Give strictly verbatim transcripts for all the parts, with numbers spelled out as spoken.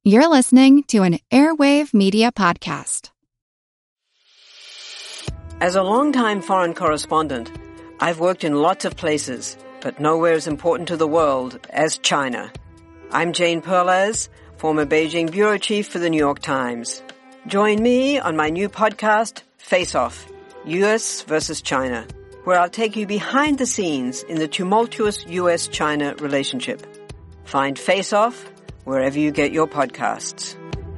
You're listening to an Airwave Media Podcast. As a longtime foreign correspondent, I've worked in lots of places, but nowhere as important to the world as China. I'm Jane Perlez, former Beijing bureau chief for the New York Times. Join me on my new podcast, Face Off, U S versus China, where I'll take you behind the scenes in the tumultuous U S China relationship. Find Face Off wherever you get your podcasts.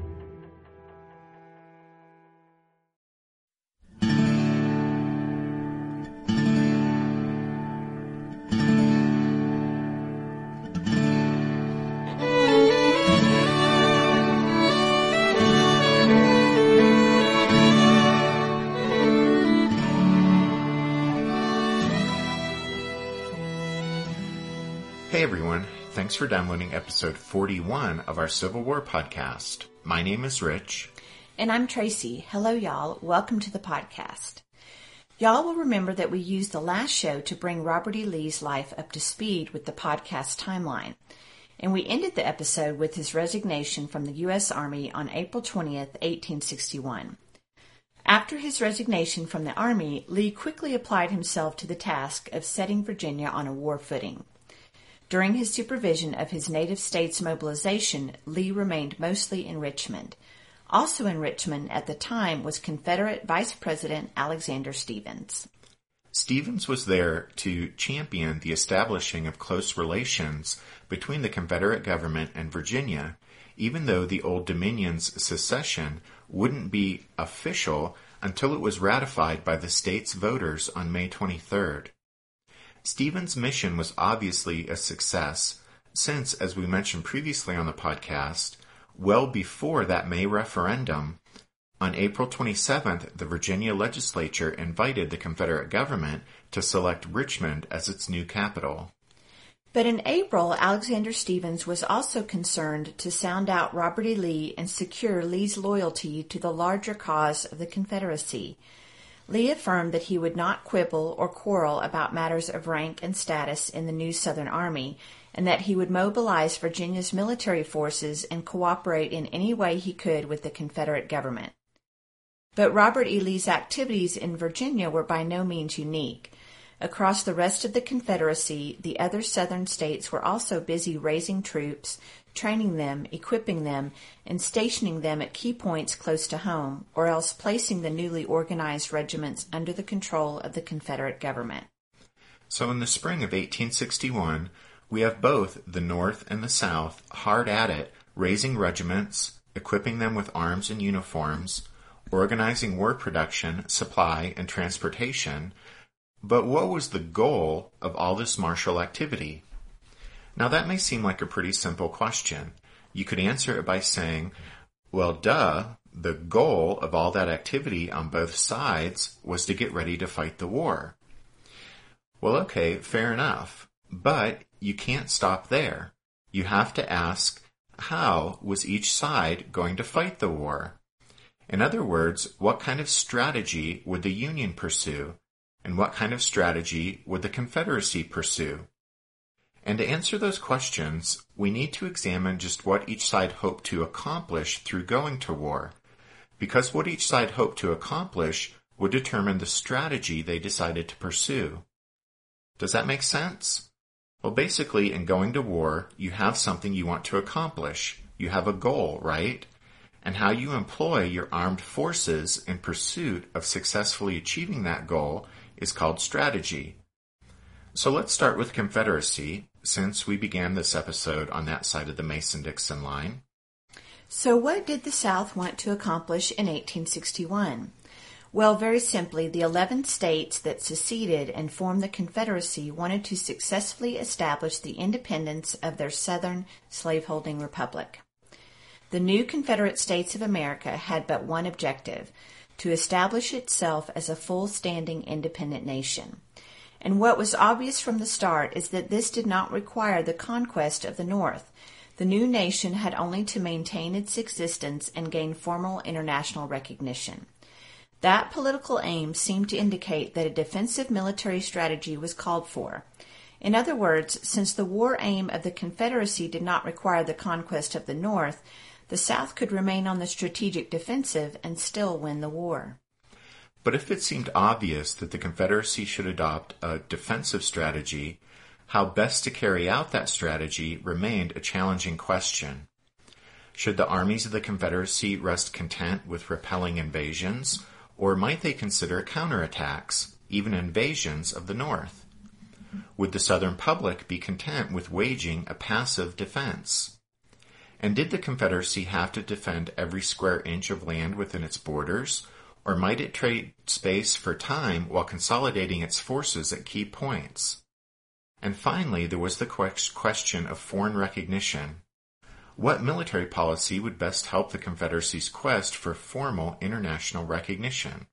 Hey everyone, thanks for downloading episode forty-one of our Civil War podcast. My name is Rich. And I'm Tracy. Hello y'all, welcome to the podcast. Y'all will remember that we used the last show to bring Robert E. Lee's life up to speed with the podcast timeline. And we ended the episode with his resignation from the U S Army on April twentieth, eighteen sixty-one. After his resignation from the Army, Lee quickly applied himself to the task of setting Virginia on a war footing. During his supervision of his native states' mobilization, Lee remained mostly in Richmond. Also in Richmond at the time was Confederate Vice President Alexander Stephens. Stephens was there to champion the establishing of close relations between the Confederate government and Virginia, even though the Old Dominion's secession wouldn't be official until it was ratified by the state's voters on May twenty-third. Stephens' mission was obviously a success since, as we mentioned previously on the podcast, well before that May referendum, on April twenty-seventh, the Virginia legislature invited the Confederate government to select Richmond as its new capital. But in April, Alexander Stephens was also concerned to sound out Robert E. Lee and secure Lee's loyalty to the larger cause of the Confederacy. Lee affirmed that he would not quibble or quarrel about matters of rank and status in the new Southern Army, and that he would mobilize Virginia's military forces and cooperate in any way he could with the Confederate government. But Robert E. Lee's activities in Virginia were by no means unique. Across the rest of the Confederacy, the other Southern states were also busy raising troops, training them, equipping them, and stationing them at key points close to home, or else placing the newly organized regiments under the control of the Confederate government. So in the spring of eighteen sixty-one, we have both the North and the South hard at it, raising regiments, equipping them with arms and uniforms, organizing war production, supply, and transportation. But what was the goal of all this martial activity? Now that may seem like a pretty simple question. You could answer it by saying, well, duh, the goal of all that activity on both sides was to get ready to fight the war. Well, okay, fair enough. But you can't stop there. You have to ask, how was each side going to fight the war? In other words, what kind of strategy would the Union pursue? And what kind of strategy would the Confederacy pursue? And to answer those questions, we need to examine just what each side hoped to accomplish through going to war, because what each side hoped to accomplish would determine the strategy they decided to pursue. Does that make sense? Well, basically, in going to war, you have something you want to accomplish. You have a goal, right? And how you employ your armed forces in pursuit of successfully achieving that goal is called strategy. So let's start with Confederacy, since we began this episode on that side of the Mason-Dixon line. So what did the South want to accomplish in eighteen sixty-one? Well, very simply, the eleven states that seceded and formed the Confederacy wanted to successfully establish the independence of their Southern slaveholding republic. The new Confederate States of America had but one objective, to establish itself as a full-standing independent nation. And what was obvious from the start is that this did not require the conquest of the North. The new nation had only to maintain its existence and gain formal international recognition. That political aim seemed to indicate that a defensive military strategy was called for. In other words, since the war aim of the Confederacy did not require the conquest of the North, the South could remain on the strategic defensive and still win the war. But if it seemed obvious that the Confederacy should adopt a defensive strategy, how best to carry out that strategy remained a challenging question. Should the armies of the Confederacy rest content with repelling invasions, or might they consider counterattacks, even invasions of the North? Would the Southern public be content with waging a passive defense? And did the Confederacy have to defend every square inch of land within its borders, or might it trade space for time while consolidating its forces at key points? And finally, there was the question of foreign recognition. What military policy would best help the Confederacy's quest for formal international recognition?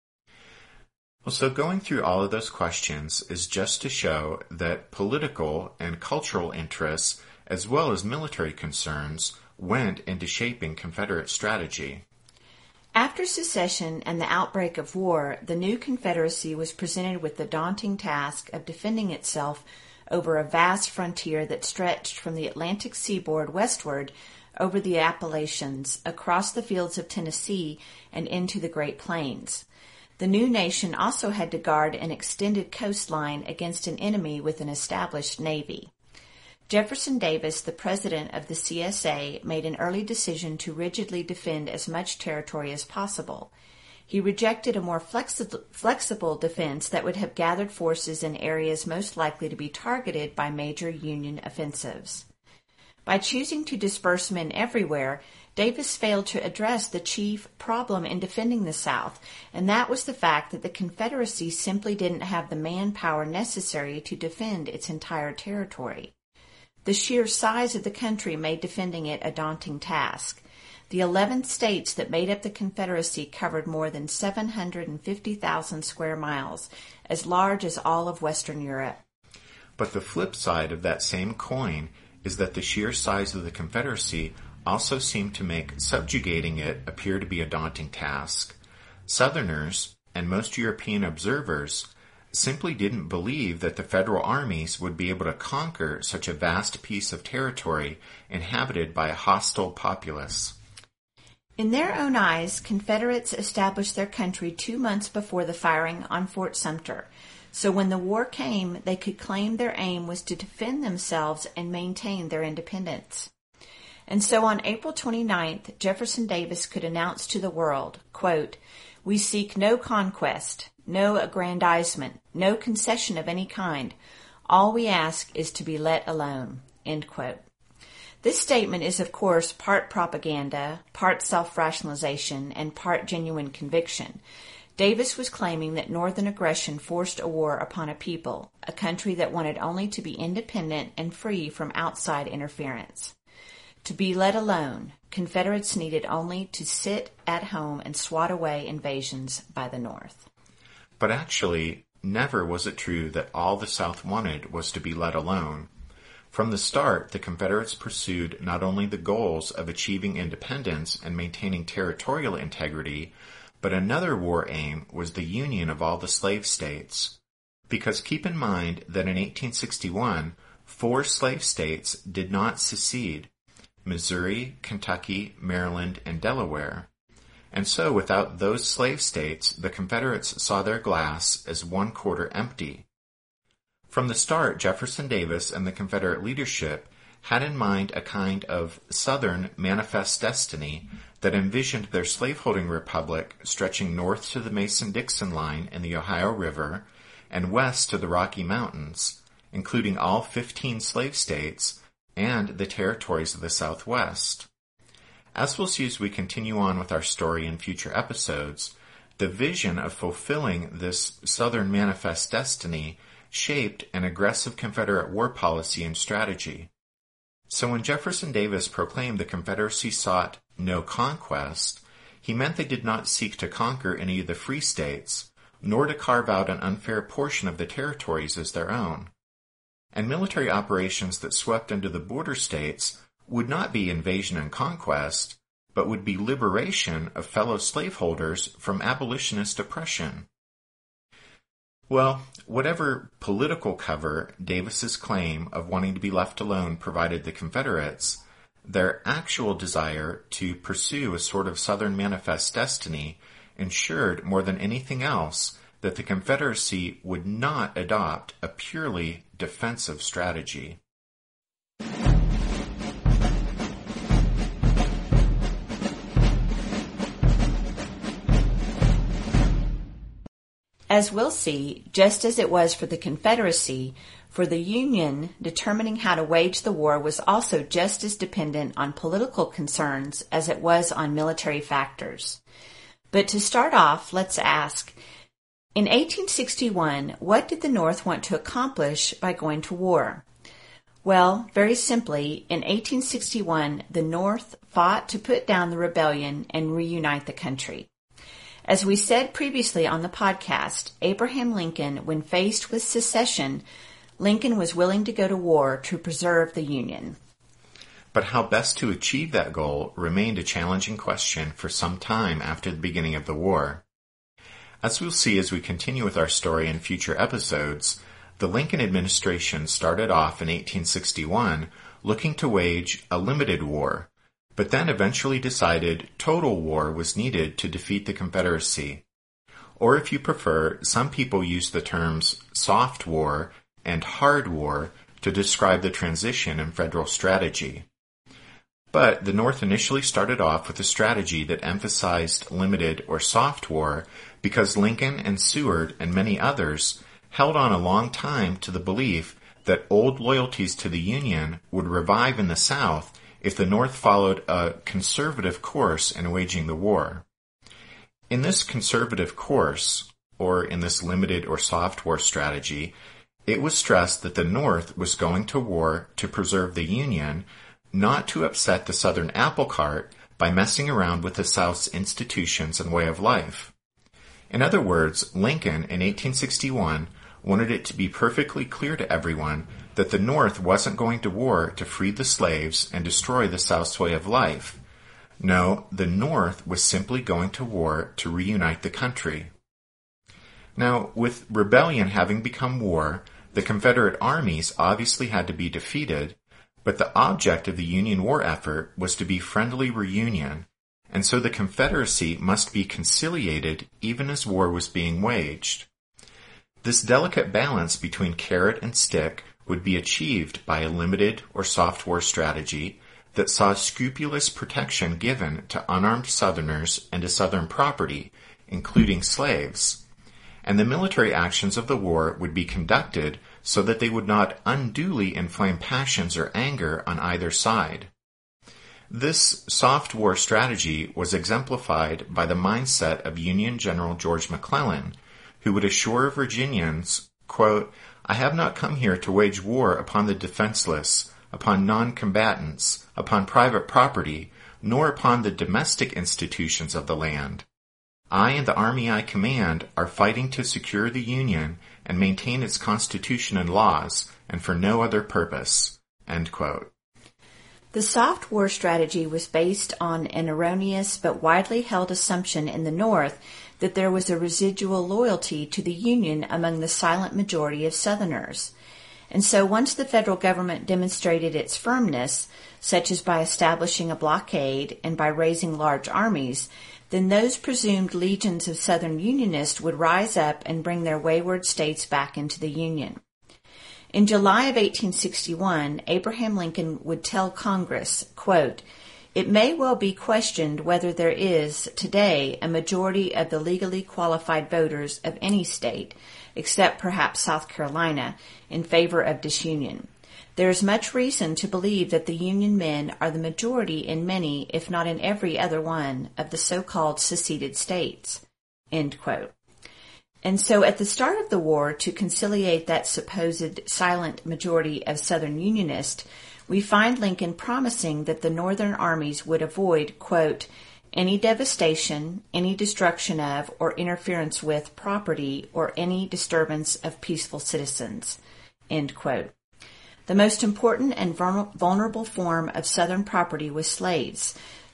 Well, so going through all of those questions is just to show that political and cultural interests, as well as military concerns, went into shaping Confederate strategy. After secession and the outbreak of war, the new Confederacy was presented with the daunting task of defending itself over a vast frontier that stretched from the Atlantic seaboard westward over the Appalachians, across the fields of Tennessee, and into the Great Plains. The new nation also had to guard an extended coastline against an enemy with an established navy. Jefferson Davis, the president of the C S A, made an early decision to rigidly defend as much territory as possible. He rejected a more flexi- flexible defense that would have gathered forces in areas most likely to be targeted by major Union offensives. By choosing to disperse men everywhere, Davis failed to address the chief problem in defending the South, and that was the fact that the Confederacy simply didn't have the manpower necessary to defend its entire territory. The sheer size of the country made defending it a daunting task. The eleven states that made up the Confederacy covered more than seven hundred fifty thousand square miles, as large as all of Western Europe. But the flip side of that same coin is that the sheer size of the Confederacy also seemed to make subjugating it appear to be a daunting task. Southerners, and most European observers, simply didn't believe that the federal armies would be able to conquer such a vast piece of territory inhabited by a hostile populace. In their own eyes, Confederates established their country two months before the firing on Fort Sumter, so when the war came, they could claim their aim was to defend themselves and maintain their independence. And so on April twenty-ninth, Jefferson Davis could announce to the world, quote, "We seek no conquest, no aggrandizement, no concession of any kind. All we ask is to be let alone." End quote. This statement is, of course, part propaganda, part self-rationalization, and part genuine conviction. Davis was claiming that Northern aggression forced a war upon a people, a country that wanted only to be independent and free from outside interference. To be let alone, Confederates needed only to sit at home and swat away invasions by the North. But actually, never was it true that all the South wanted was to be let alone. From the start, the Confederates pursued not only the goals of achieving independence and maintaining territorial integrity, but another war aim was the union of all the slave states. Because keep in mind that in eighteen sixty-one, four slave states did not secede: Missouri, Kentucky, Maryland, and Delaware. And so without those slave states, the Confederates saw their glass as one quarter empty. From the start, Jefferson Davis and the Confederate leadership had in mind a kind of Southern manifest destiny that envisioned their slaveholding republic stretching north to the Mason-Dixon line in the Ohio River and west to the Rocky Mountains, including all fifteen slave states and the territories of the Southwest. As we'll see as we continue on with our story in future episodes, the vision of fulfilling this Southern manifest destiny shaped an aggressive Confederate war policy and strategy. So when Jefferson Davis proclaimed the Confederacy sought no conquest, he meant they did not seek to conquer any of the free states, nor to carve out an unfair portion of the territories as their own. And military operations that swept into the border states would not be invasion and conquest, but would be liberation of fellow slaveholders from abolitionist oppression. Well, whatever political cover Davis's claim of wanting to be left alone provided the Confederates, their actual desire to pursue a sort of Southern Manifest destiny ensured more than anything else that the Confederacy would not adopt a purely defensive strategy. As we'll see, just as it was for the Confederacy, for the Union, determining how to wage the war was also just as dependent on political concerns as it was on military factors. But to start off, let's ask, in eighteen sixty-one, what did the North want to accomplish by going to war? Well, very simply, in eighteen sixty-one, the North fought to put down the rebellion and reunite the country. As we said previously on the podcast, Abraham Lincoln, when faced with secession, Lincoln was willing to go to war to preserve the Union. But how best to achieve that goal remained a challenging question for some time after the beginning of the war. As we'll see as we continue with our story in future episodes, the Lincoln administration started off in eighteen sixty-one looking to wage a limited war, but then eventually decided total war was needed to defeat the Confederacy. Or if you prefer, some people use the terms soft war and hard war to describe the transition in federal strategy. But the North initially started off with a strategy that emphasized limited or soft war because Lincoln and Seward and many others held on a long time to the belief that old loyalties to the Union would revive in the South if the North followed a conservative course in waging the war. In this conservative course, or in this limited or soft war strategy, it was stressed that the North was going to war to preserve the Union, not to upset the Southern apple cart by messing around with the South's institutions and way of life. In other words, Lincoln in eighteen sixty-one wanted it to be perfectly clear to everyone that the North wasn't going to war to free the slaves and destroy the South's way of life. No, the North was simply going to war to reunite the country. Now, with rebellion having become war, the Confederate armies obviously had to be defeated, but the object of the Union war effort was to be friendly reunion, and so the Confederacy must be conciliated even as war was being waged. This delicate balance between carrot and stick would be achieved by a limited or soft war strategy that saw scrupulous protection given to unarmed Southerners and to Southern property, including slaves, and the military actions of the war would be conducted so that they would not unduly inflame passions or anger on either side. This soft war strategy was exemplified by the mindset of Union General George McClellan, who would assure Virginians, quote, "I have not come here to wage war upon the defenseless, upon non-combatants, upon private property, nor upon the domestic institutions of the land. I and the army I command are fighting to secure the Union and maintain its constitution and laws, and for no other purpose." End quote. The soft war strategy was based on an erroneous but widely held assumption in the North that there was a residual loyalty to the Union among the silent majority of Southerners. And so once the federal government demonstrated its firmness, such as by establishing a blockade and by raising large armies, then those presumed legions of Southern Unionists would rise up and bring their wayward states back into the Union. In July of eighteen sixty-one, Abraham Lincoln would tell Congress, quote, "It may well be questioned whether there is, today, a majority of the legally qualified voters of any state, except perhaps South Carolina, in favor of disunion. There is much reason to believe that the Union men are the majority in many, if not in every other one, of the so-called seceded states." End quote. And so at the start of the war, to conciliate that supposed silent majority of Southern Unionists, we find Lincoln promising that the Northern armies would avoid, quote, "any devastation, any destruction of, or interference with property, or any disturbance of peaceful citizens." End quote. The most important and vulnerable form of Southern property was slaves.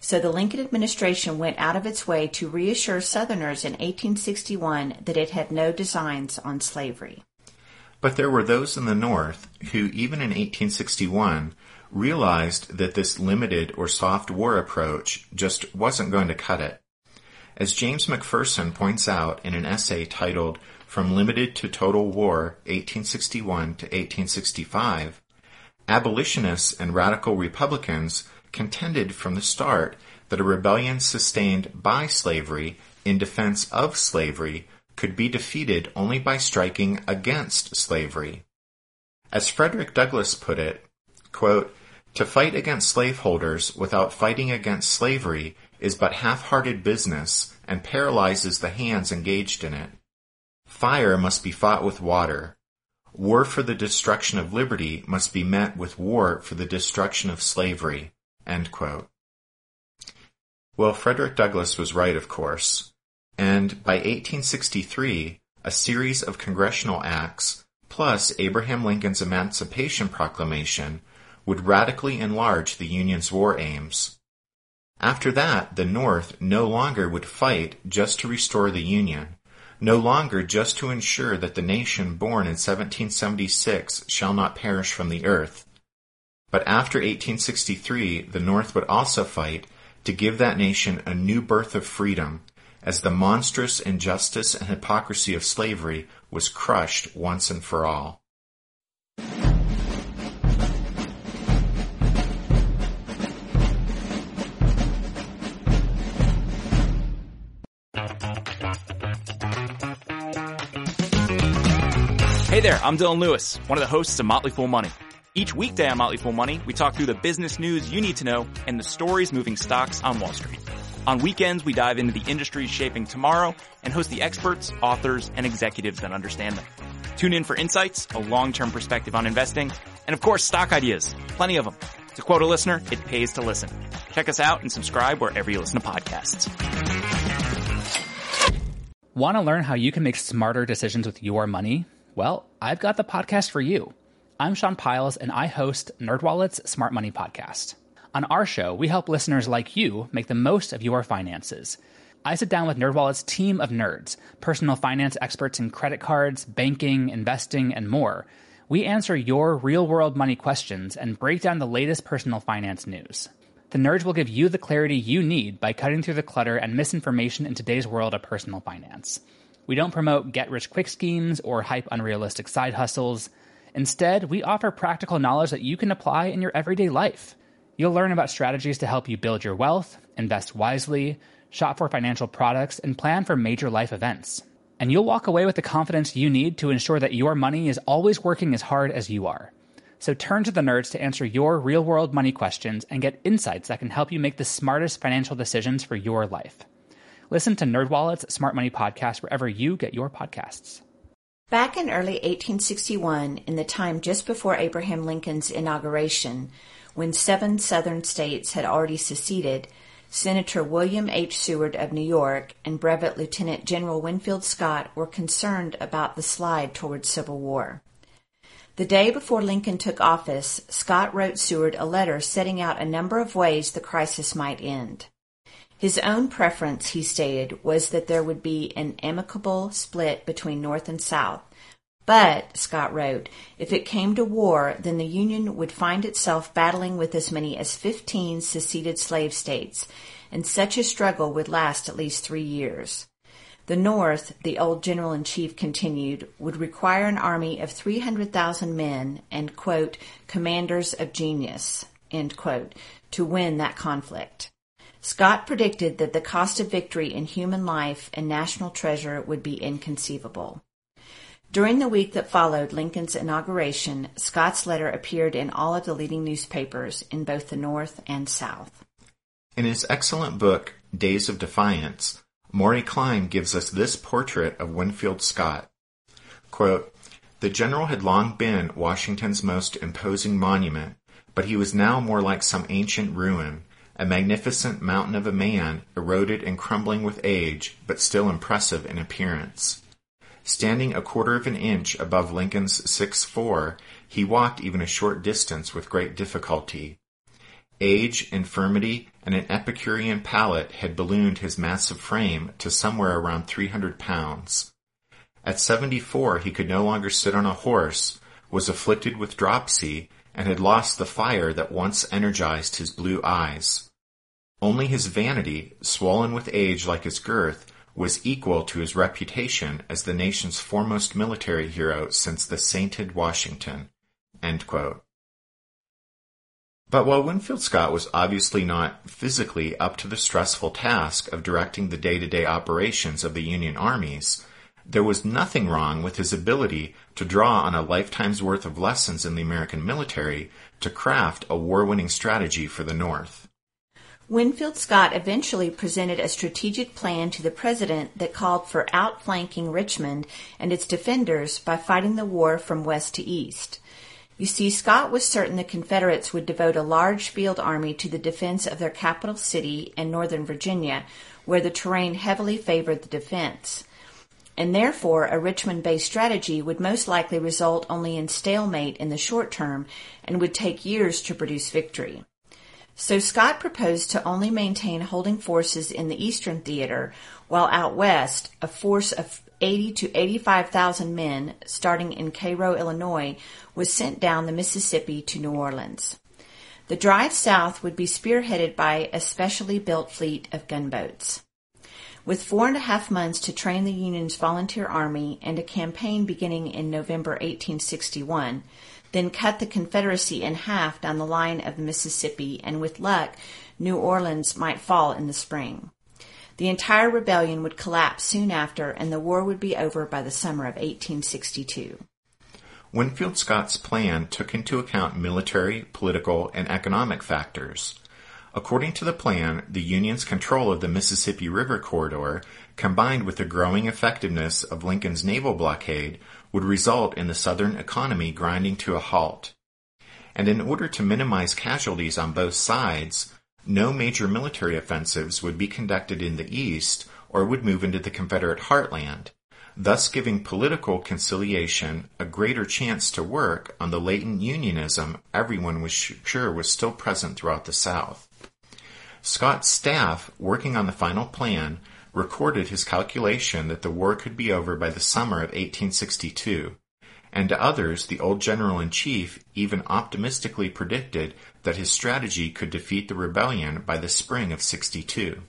So the Lincoln administration went out of its way to reassure Southerners in eighteen sixty-one that it had no designs on slavery. But there were those in the North who, even in eighteen sixty-one, realized that this limited or soft war approach just wasn't going to cut it. As James McPherson points out in an essay titled From Limited to Total War, eighteen sixty-one to eighteen sixty-five, abolitionists and radical Republicans contended from the start that a rebellion sustained by slavery in defense of slavery could be defeated only by striking against slavery. As Frederick Douglass put it, quote, "To fight against slaveholders without fighting against slavery is but half-hearted business and paralyzes the hands engaged in it. Fire must be fought with water. War for the destruction of liberty must be met with war for the destruction of slavery." End quote. Well, Frederick Douglass was right, of course. And by eighteen sixty-three, a series of congressional acts, plus Abraham Lincoln's Emancipation Proclamation, would radically enlarge the Union's war aims. After that, the North no longer would fight just to restore the Union, no longer just to ensure that the nation born in seventeen seventy-six shall not perish from the earth. But after eighteen sixty-three, the North would also fight to give that nation a new birth of freedom, as the monstrous injustice and hypocrisy of slavery was crushed once and for all. Hey there, I'm Dylan Lewis, one of the hosts of Motley Fool Money. Each weekday on Motley Fool Money, we talk through the business news you need to know and the stories moving stocks on Wall Street. On weekends, we dive into the industries shaping tomorrow and host the experts, authors, and executives that understand them. Tune in for insights, a long-term perspective on investing, and of course, stock ideas. Plenty of them. To quote a listener, it pays to listen. Check us out and subscribe wherever you listen to podcasts. Want to learn how you can make smarter decisions with your money? Well, I've got the podcast for you. I'm Sean Piles, and I host NerdWallet's Smart Money Podcast. On our show, we help listeners like you make the most of your finances. I sit down with NerdWallet's team of nerds, personal finance experts in credit cards, banking, investing, and more. We answer your real-world money questions and break down the latest personal finance news. The nerds will give you the clarity you need by cutting through the clutter and misinformation in today's world of personal finance. We don't promote get-rich-quick schemes or hype unrealistic side hustles. Instead, we offer practical knowledge that you can apply in your everyday life. You'll learn about strategies to help you build your wealth, invest wisely, shop for financial products, and plan for major life events. And you'll walk away with the confidence you need to ensure that your money is always working as hard as you are. So turn to the nerds to answer your real-world money questions and get insights that can help you make the smartest financial decisions for your life. Listen to NerdWallet's Smart Money Podcast wherever you get your podcasts. Back in early eighteen sixty-one, in the time just before Abraham Lincoln's inauguration, when seven southern states had already seceded, Senator William H. Seward of New York and Brevet Lieutenant General Winfield Scott were concerned about the slide towards civil war. The day before Lincoln took office, Scott wrote Seward a letter setting out a number of ways the crisis might end. His own preference, he stated, was that there would be an amicable split between North and South. But, Scott wrote, if it came to war, then the Union would find itself battling with as many as fifteen seceded slave states, and such a struggle would last at least three years. The North, the old general-in-chief continued, would require an army of three hundred thousand men and, quote, commanders of genius, end quote, to win that conflict. Scott predicted that the cost of victory in human life and national treasure would be inconceivable. During the week that followed Lincoln's inauguration, Scott's letter appeared in all of the leading newspapers in both the North and South. In his excellent book, Days of Defiance, Maury Klein gives us this portrait of Winfield Scott. Quote, the general had long been Washington's most imposing monument, but he was now more like some ancient ruin, a magnificent mountain of a man, eroded and crumbling with age, but still impressive in appearance. Standing a quarter of an inch above Lincoln's six foot four, he walked even a short distance with great difficulty. Age, infirmity, and an Epicurean palate had ballooned his massive frame to somewhere around three hundred pounds. At seventy-four, he could no longer sit on a horse, was afflicted with dropsy, and had lost the fire that once energized his blue eyes. Only his vanity, swollen with age like his girth, was equal to his reputation as the nation's foremost military hero since the sainted Washington." End quote. But while Winfield Scott was obviously not physically up to the stressful task of directing the day-to-day operations of the Union armies, there was nothing wrong with his ability to draw on a lifetime's worth of lessons in the American military to craft a war-winning strategy for the North. Winfield Scott eventually presented a strategic plan to the president that called for outflanking Richmond and its defenders by fighting the war from west to east. You see, Scott was certain the Confederates would devote a large field army to the defense of their capital city and northern Virginia, where the terrain heavily favored the defense. And therefore, a Richmond-based strategy would most likely result only in stalemate in the short term and would take years to produce victory. So Scott proposed to only maintain holding forces in the Eastern Theater, while out west, a force of eighty to eighty-five thousand men, starting in Cairo, Illinois, was sent down the Mississippi to New Orleans. The drive south would be spearheaded by a specially built fleet of gunboats. With four and a half months to train the Union's volunteer army and a campaign beginning in November eighteen sixty-one, then cut the Confederacy in half down the line of the Mississippi, and with luck, New Orleans might fall in the spring. The entire rebellion would collapse soon after, and the war would be over by the summer of eighteen sixty-two. Winfield Scott's plan took into account military, political, and economic factors. According to the plan, the Union's control of the Mississippi River corridor, combined with the growing effectiveness of Lincoln's naval blockade, would result in the Southern economy grinding to a halt. And in order to minimize casualties on both sides, no major military offensives would be conducted in the East or would move into the Confederate heartland, thus giving political conciliation a greater chance to work on the latent Unionism everyone was sure was still present throughout the South. Scott's staff, working on the final plan, recorded his calculation that the war could be over by the summer of eighteen sixty-two, and to others the old general-in-chief even optimistically predicted that his strategy could defeat the rebellion by the spring of sixty-two.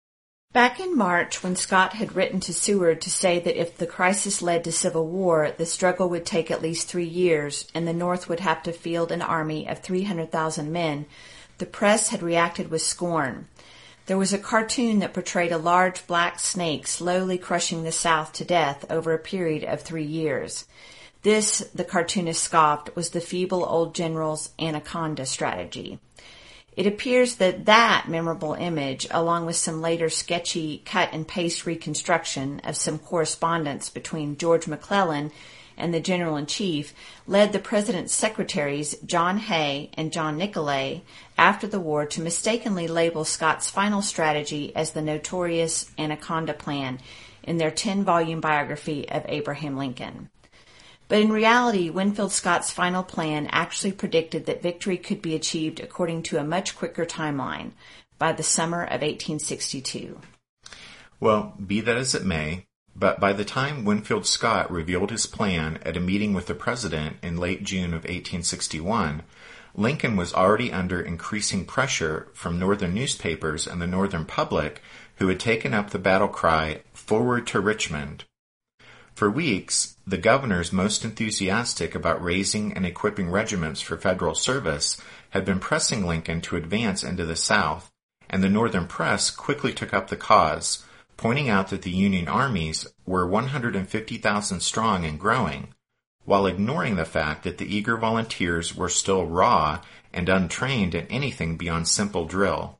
Back in March, when Scott had written to Seward to say that if the crisis led to civil war, the struggle would take at least three years, and the North would have to field an army of three hundred thousand men, the press had reacted with scorn. There was a cartoon that portrayed a large black snake slowly crushing the South to death over a period of three years. This, the cartoonist scoffed, was the feeble old general's anaconda strategy. It appears that that memorable image, along with some later sketchy cut-and-paste reconstruction of some correspondence between George McClellan and the General-in-Chief, led the President's secretaries, John Hay and John Nicolay, after the war to mistakenly label Scott's final strategy as the notorious Anaconda Plan in their ten-volume biography of Abraham Lincoln. But in reality, Winfield Scott's final plan actually predicted that victory could be achieved according to a much quicker timeline, by the summer of eighteen sixty-two. Well, be that as it may, but by the time Winfield Scott revealed his plan at a meeting with the President in late June of eighteen sixty-one, Lincoln was already under increasing pressure from Northern newspapers and the Northern public who had taken up the battle cry, "Forward to Richmond." For weeks, the governors most enthusiastic about raising and equipping regiments for federal service had been pressing Lincoln to advance into the South, and the Northern press quickly took up the cause, pointing out that the Union armies were one hundred fifty thousand strong and growing, while ignoring the fact that the eager volunteers were still raw and untrained in anything beyond simple drill.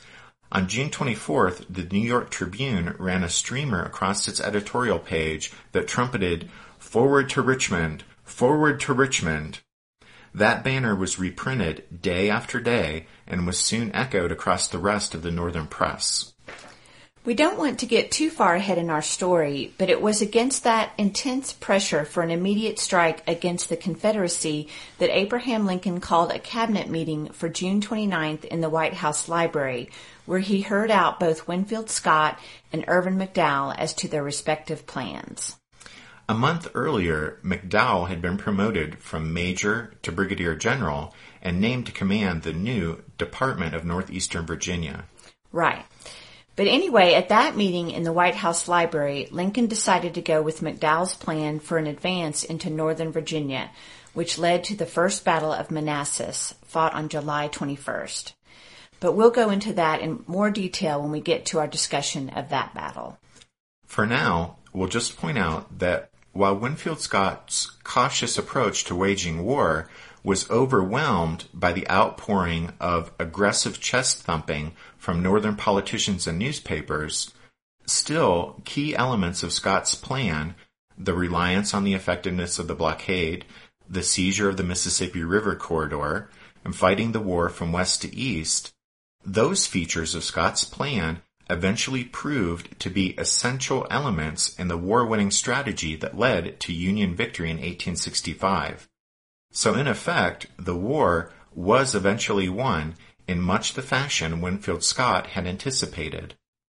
On June twenty-fourth, the New York Tribune ran a streamer across its editorial page that trumpeted, "Forward to Richmond! Forward to Richmond!" That banner was reprinted day after day and was soon echoed across the rest of the Northern press. We don't want to get too far ahead in our story, but it was against that intense pressure for an immediate strike against the Confederacy that Abraham Lincoln called a cabinet meeting for June twenty-ninth in the White House Library, where he heard out both Winfield Scott and Irvin McDowell as to their respective plans. A month earlier, McDowell had been promoted from major to brigadier general and named to command the new Department of Northeastern Virginia. Right. But anyway, at that meeting in the White House Library, Lincoln decided to go with McDowell's plan for an advance into northern Virginia, which led to the First Battle of Manassas, fought on July twenty-first. But we'll go into that in more detail when we get to our discussion of that battle. For now, we'll just point out that while Winfield Scott's cautious approach to waging war was overwhelmed by the outpouring of aggressive chest-thumping from northern politicians and newspapers, still key elements of Scott's plan, the reliance on the effectiveness of the blockade, the seizure of the Mississippi River corridor, and fighting the war from west to east, those features of Scott's plan eventually proved to be essential elements in the war-winning strategy that led to Union victory in eighteen sixty-five. So in effect, the war was eventually won in much the fashion Winfield Scott had anticipated.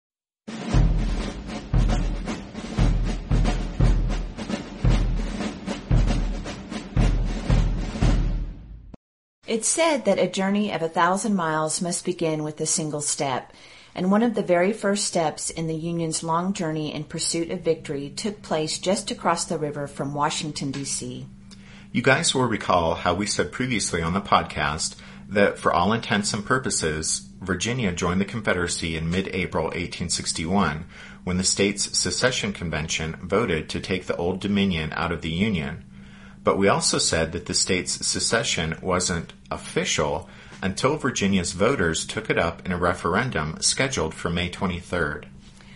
It's said that a journey of a thousand miles must begin with a single step, and one of the very first steps in the Union's long journey in pursuit of victory took place just across the river from Washington, D C You guys will recall how we said previously on the podcast that for all intents and purposes, Virginia joined the Confederacy in mid-April eighteen sixty-one, when the state's secession convention voted to take the Old Dominion out of the Union. But we also said that the state's secession wasn't official until Virginia's voters took it up in a referendum scheduled for May twenty-third.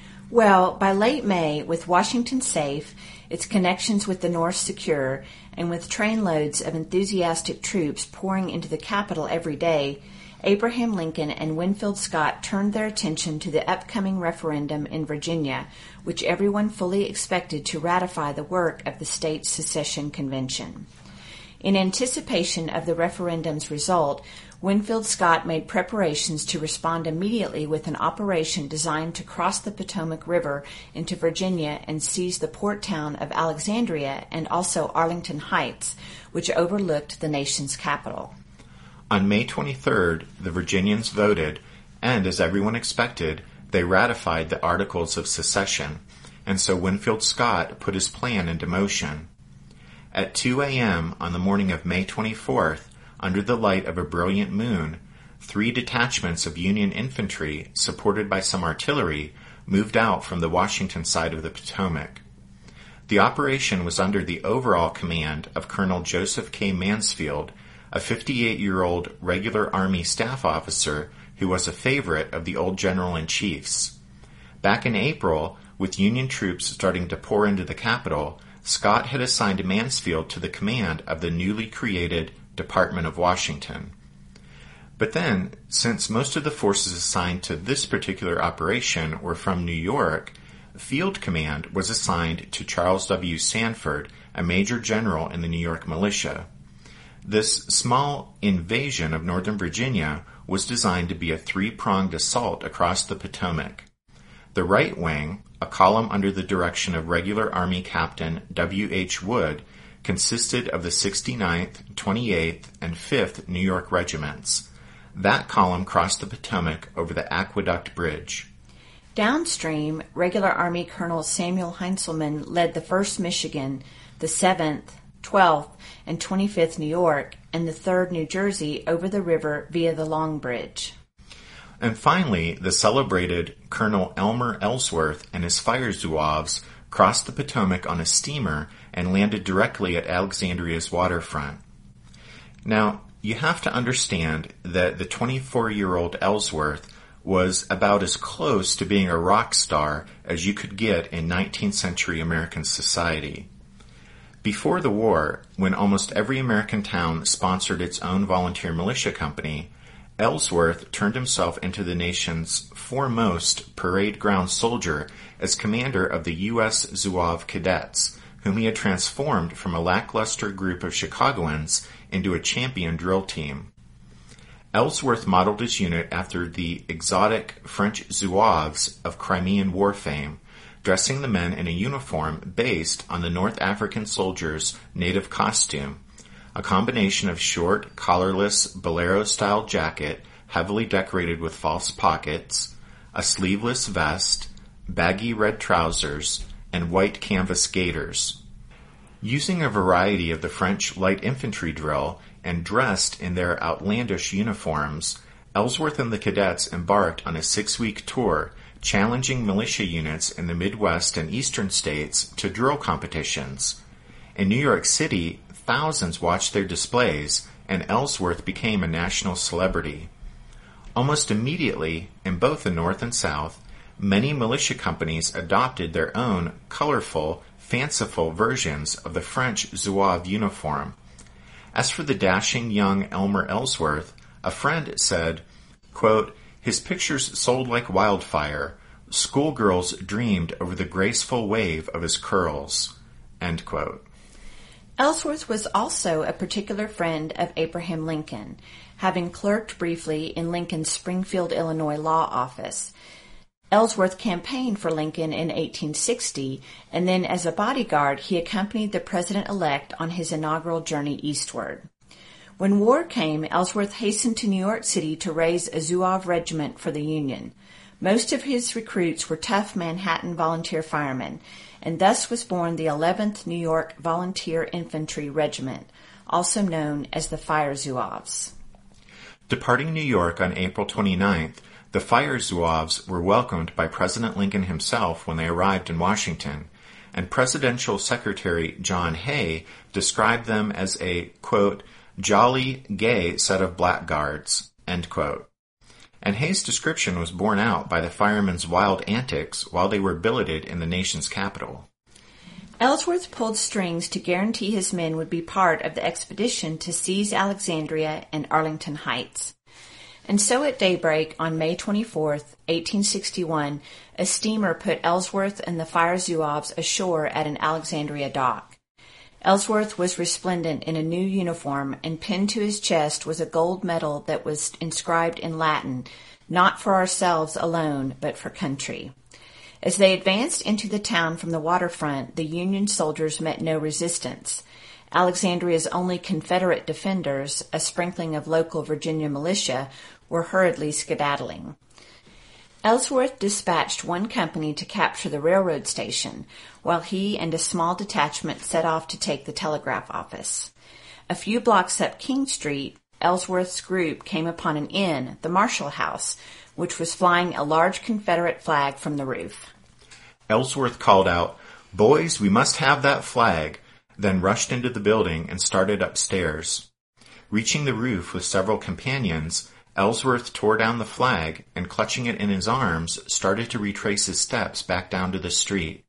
Well, by late May, with Washington safe, its connections with the North secure, and with trainloads of enthusiastic troops pouring into the capital every day, Abraham Lincoln and Winfield Scott turned their attention to the upcoming referendum in Virginia, which everyone fully expected to ratify the work of the state's secession convention. In anticipation of the referendum's result, Winfield Scott made preparations to respond immediately with an operation designed to cross the Potomac River into Virginia and seize the port town of Alexandria and also Arlington Heights, which overlooked the nation's capital. On May twenty-third, the Virginians voted, and as everyone expected, they ratified the Articles of Secession, and so Winfield Scott put his plan into motion. At two a.m. on the morning of May twenty-fourth, under the light of a brilliant moon, three detachments of Union infantry, supported by some artillery, moved out from the Washington side of the Potomac. The operation was under the overall command of Colonel Joseph K. Mansfield, a fifty-eight-year-old regular Army staff officer who was a favorite of the old General-in-Chief's. Back in April, with Union troops starting to pour into the capital, Scott had assigned Mansfield to the command of the newly created Department of Washington. But then, since most of the forces assigned to this particular operation were from New York, field command was assigned to Charles W. Sanford, a major general in the New York militia. This small invasion of northern Virginia was designed to be a three-pronged assault across the Potomac. The right wing, a column under the direction of regular Army Captain W H Wood, consisted of the sixty-ninth, twenty-eighth, and fifth New York regiments. That column crossed the Potomac over the Aqueduct Bridge. Downstream, regular Army Colonel Samuel Heintzelman led the first Michigan, the seventh, twelfth, and twenty-fifth New York, and the third New Jersey over the river via the Long Bridge. And finally, the celebrated Colonel Elmer Ellsworth and his fire zouaves crossed the Potomac on a steamer and landed directly at Alexandria's waterfront. Now, you have to understand that the twenty-four-year-old Ellsworth was about as close to being a rock star as you could get in nineteenth century American society. Before the war, when almost every American town sponsored its own volunteer militia company, Ellsworth turned himself into the nation's foremost parade ground soldier as commander of the U S Zouave Cadets, whom he had transformed from a lackluster group of Chicagoans into a champion drill team. Ellsworth modeled his unit after the exotic French Zouaves of Crimean War fame, dressing the men in a uniform based on the North African soldier's native costume, a combination of short, collarless, bolero-style jacket heavily decorated with false pockets, a sleeveless vest, baggy red trousers, and white canvas gaiters. Using a variety of the French light infantry drill and dressed in their outlandish uniforms, Ellsworth and the cadets embarked on a six-week tour, challenging militia units in the Midwest and Eastern states to drill competitions. In New York City, thousands watched their displays, and Ellsworth became a national celebrity. Almost immediately, in both the North and South, many militia companies adopted their own colorful, fanciful versions of the French Zouave uniform. As for the dashing young Elmer Ellsworth, a friend said, quote, "His pictures sold like wildfire. Schoolgirls dreamed over the graceful wave of his curls." End quote. Ellsworth was also a particular friend of Abraham Lincoln, having clerked briefly in Lincoln's Springfield, Illinois law office. Ellsworth campaigned for Lincoln in eighteen sixty, and then as a bodyguard he accompanied the president-elect on his inaugural journey eastward. When war came, Ellsworth hastened to New York City to raise a Zouave regiment for the Union. Most of his recruits were tough Manhattan volunteer firemen, and thus was born the eleventh New York Volunteer Infantry Regiment, also known as the Fire Zouaves. Departing New York on April twenty-ninth, the Fire Zouaves were welcomed by President Lincoln himself when they arrived in Washington, and Presidential Secretary John Hay described them as a, quote, "jolly, gay set of blackguards," end quote. And Hay's description was borne out by the firemen's wild antics while they were billeted in the nation's capital. Ellsworth pulled strings to guarantee his men would be part of the expedition to seize Alexandria and Arlington Heights. And so at daybreak on May twenty-fourth, eighteen sixty-one, a steamer put Ellsworth and the Fire Zouaves ashore at an Alexandria dock. Ellsworth was resplendent in a new uniform, and pinned to his chest was a gold medal that was inscribed in Latin, "Not for ourselves alone, but for country." As they advanced into the town from the waterfront, the Union soldiers met no resistance. Alexandria's only Confederate defenders, a sprinkling of local Virginia militia, were hurriedly skedaddling. Ellsworth dispatched one company to capture the railroad station, while he and a small detachment set off to take the telegraph office. A few blocks up King Street, Ellsworth's group came upon an inn, the Marshall House, which was flying a large Confederate flag from the roof. Ellsworth called out, "Boys, we must have that flag," then rushed into the building and started upstairs. Reaching the roof with several companions, Ellsworth tore down the flag and, clutching it in his arms, started to retrace his steps back down to the street.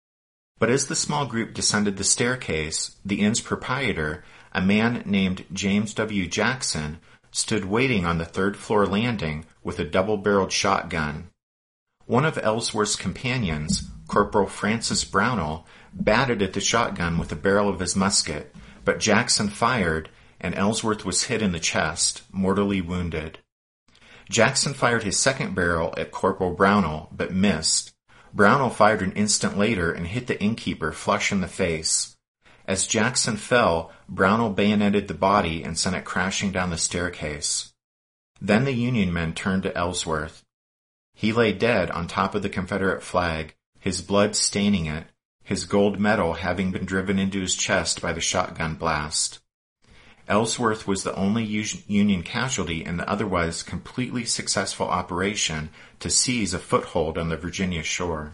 But as the small group descended the staircase, the inn's proprietor, a man named James W. Jackson, stood waiting on the third-floor landing with a double-barreled shotgun. One of Ellsworth's companions, Corporal Francis Brownell, batted at the shotgun with the barrel of his musket, but Jackson fired, and Ellsworth was hit in the chest, mortally wounded. Jackson fired his second barrel at Corporal Brownell, but missed. Brownell fired an instant later and hit the innkeeper flush in the face. As Jackson fell, Brownell bayoneted the body and sent it crashing down the staircase. Then the Union men turned to Ellsworth. He lay dead on top of the Confederate flag, his blood staining it, his gold medal having been driven into his chest by the shotgun blast. Ellsworth was the only Union casualty in the otherwise completely successful operation to seize a foothold on the Virginia shore.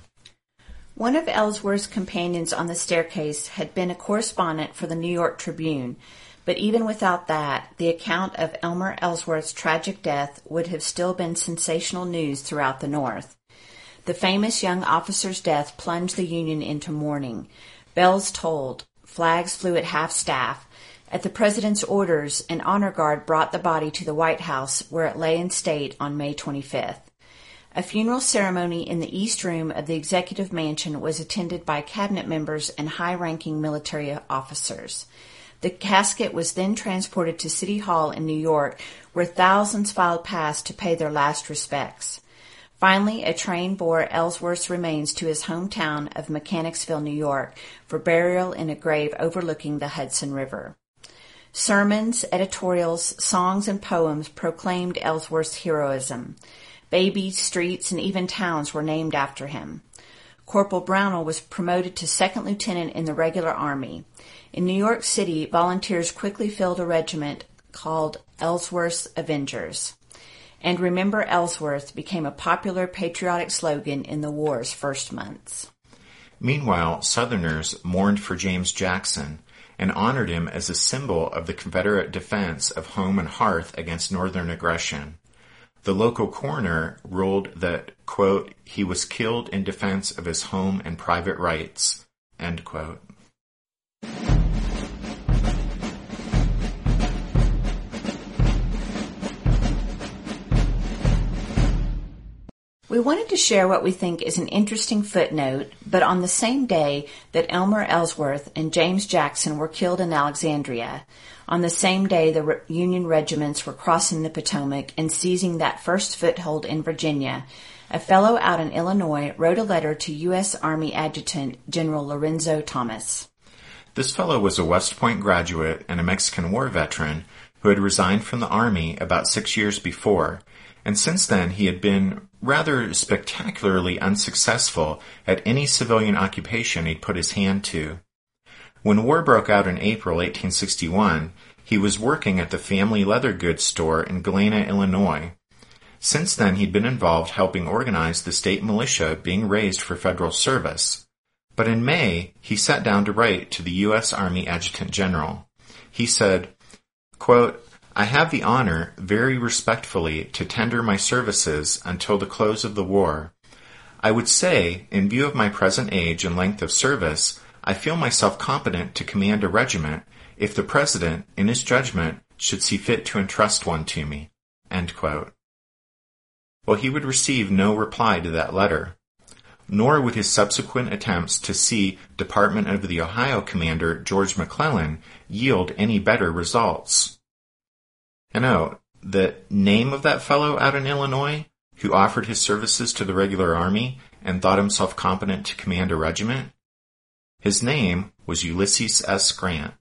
One of Ellsworth's companions on the staircase had been a correspondent for the New York Tribune, but even without that, the account of Elmer Ellsworth's tragic death would have still been sensational news throughout the North. The famous young officer's death plunged the Union into mourning. Bells tolled, flags flew at half-staff. At the president's orders, an honor guard brought the body to the White House, where it lay in state on May twenty-fifth. A funeral ceremony in the East Room of the Executive Mansion was attended by cabinet members and high-ranking military officers. The casket was then transported to City Hall in New York, where thousands filed past to pay their last respects. Finally, a train bore Ellsworth's remains to his hometown of Mechanicsville, New York, for burial in a grave overlooking the Hudson River. Sermons, editorials, songs, and poems proclaimed Ellsworth's heroism. Babies, streets, and even towns were named after him. Corporal Brownell was promoted to second lieutenant in the regular army. In New York City, volunteers quickly filled a regiment called Ellsworth's Avengers. And Remember Ellsworth became a popular patriotic slogan in the war's first months. Meanwhile, Southerners mourned for James Jackson and honored him as a symbol of the Confederate defense of home and hearth against Northern aggression. The local coroner ruled that, quote, he was killed in defense of his home and private rights, end quote. We wanted to share what we think is an interesting footnote, but on the same day that Elmer Ellsworth and James Jackson were killed in Alexandria, on the same day the re- Union regiments were crossing the Potomac and seizing that first foothold in Virginia, a fellow out in Illinois wrote a letter to U S Army Adjutant General Lorenzo Thomas. This fellow was a West Point graduate and a Mexican War veteran who had resigned from the Army about six years before, and since then he had been rather spectacularly unsuccessful at any civilian occupation he'd put his hand to. When war broke out in April eighteen sixty-one, he was working at the family leather goods store in Galena, Illinois. Since then, he'd been involved helping organize the state militia being raised for federal service. But in May, he sat down to write to the U S Army Adjutant General. He said, quote, I have the honor, very respectfully, to tender my services until the close of the war. I would say, in view of my present age and length of service, I feel myself competent to command a regiment if the President, in his judgment, should see fit to entrust one to me. End quote. Well, he would receive no reply to that letter, nor would his subsequent attempts to see Department of the Ohio Commander George McClellan yield any better results. And note, the name of that fellow out in Illinois who offered his services to the regular army and thought himself competent to command a regiment, his name was Ulysses S. Grant.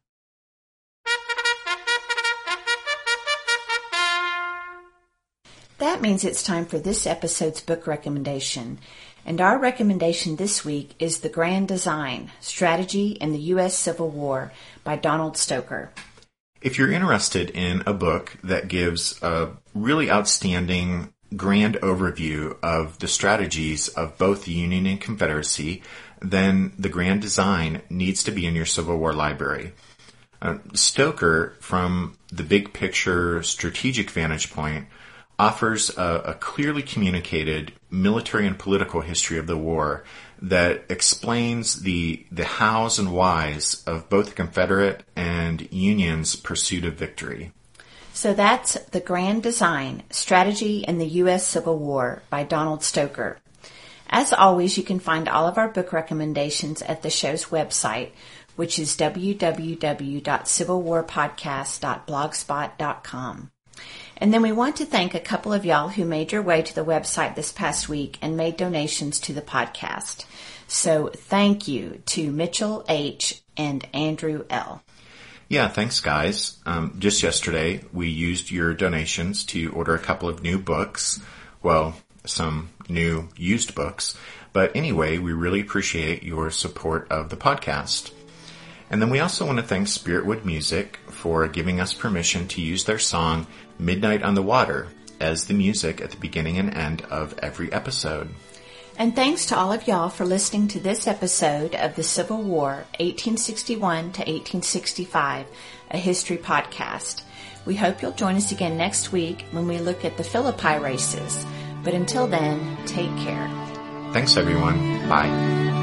That means it's time for this episode's book recommendation. And our recommendation this week is The Grand Design, Strategy in the U S Civil War by Donald Stoker. If you're interested in a book that gives a really outstanding grand overview of the strategies of both the Union and Confederacy, then The Grand Design needs to be in your Civil War library. Uh, Stoker, from the big picture strategic vantage point, offers a, a clearly communicated military and political history of the war that explains the the hows and whys of both the Confederate and Union's pursuit of victory. So that's The Grand Design, Strategy in the U S Civil War by Donald Stoker. As always, you can find all of our book recommendations at the show's website, which is w w w dot civil war podcast dot blogspot dot com. And then we want to thank a couple of y'all who made your way to the website this past week and made donations to the podcast. So thank you to Mitchell H. and Andrew L. Yeah, thanks, guys. Um, just yesterday, we used your donations to order a couple of new books. Well, some new used books. But anyway, we really appreciate your support of the podcast. And then we also want to thank Spiritwood Music for giving us permission to use their song Midnight on the Water as the music at the beginning and end of every episode. And thanks to all of y'all for listening to this episode of the Civil War, eighteen sixty-one to eighteen sixty-five, a history podcast. We hope you'll join us again next week when we look at the Philippi races. But until then, take care. Thanks, everyone. Bye.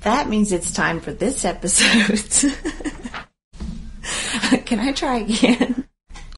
that means it's time for this episode. Can I try again?